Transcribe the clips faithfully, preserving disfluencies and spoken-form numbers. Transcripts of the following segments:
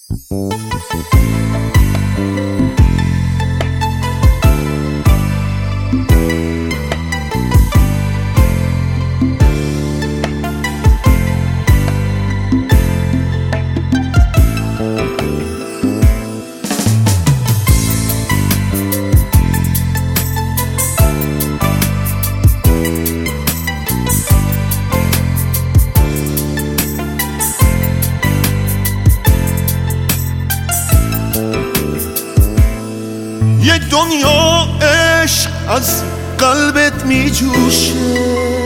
یه دنیا عشق از قلبت می جوشه،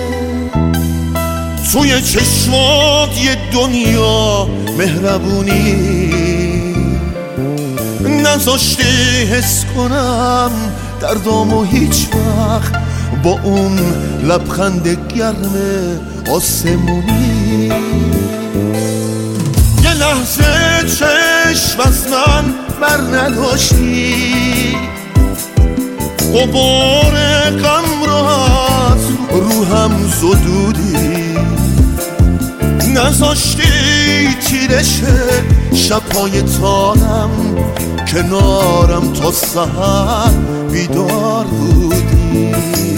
توی چشمات یه دنیا مهربونی، نذاشتی حس کنم دردامو هیچ وقت با اون لبخند گرم آسمونی. یه لحظه چشم از من بر نداشتی، غبار غم رو از روحم زدودی، نذاشتی تیرش شبهای تارم کنارم تا سحر بیدار بودی.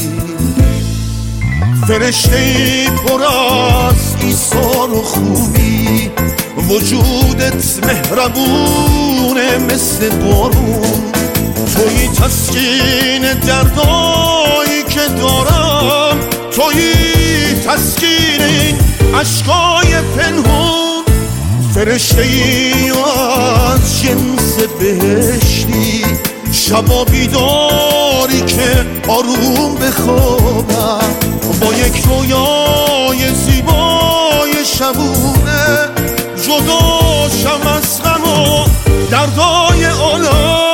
فرشته‌ای پر از ایثار و خوبی، وجودت مهربونه مثل بارون، توی تسکین دردایی که دارم، توی تسکین این عشقای پنهون. فرشته‌ای از جنس بهشتی، شبا بیداری که آروم بخوابم با یک رویای زیبای شبونه، جداشم از غم و دردای عالم.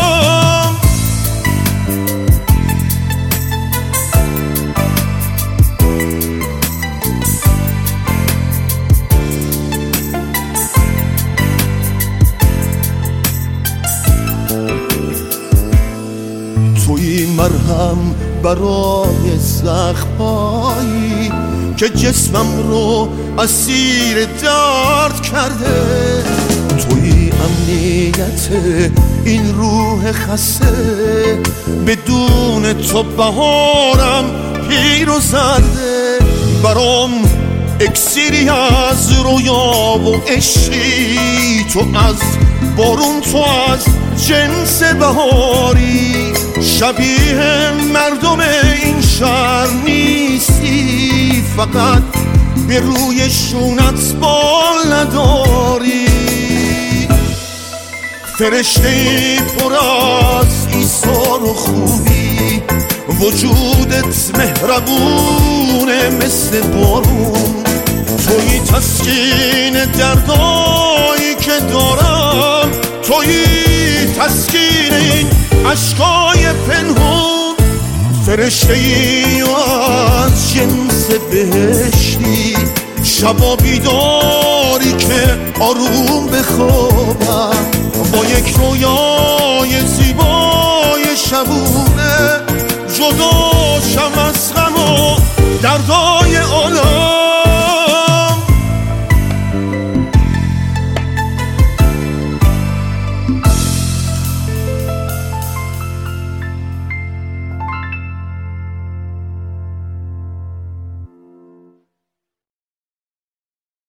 توی مرهم برای زخمایی که جسمم رو اسیر درد کرده، توی امنیت این روح خسته، بدون تو بهارم پیر و زرده. برام اکسیری از رویا و عشقی، تو از بارون، تو از جنس بهاری، شبیه مردم این شهر نیستی، فقط به روی شونت بال نداری. فرشته‌ای پر از ایثار و خوبی، وجودت مهربونه مثل بارون، توی تسکین دردایی که دارم، توی تسکین این عشقای پنهون. فرشته‌ای از جنس بهشتی، شبا بیداری که آروم بخوابم با یک رویای زیبای شبونه، جداشم از غم و دردای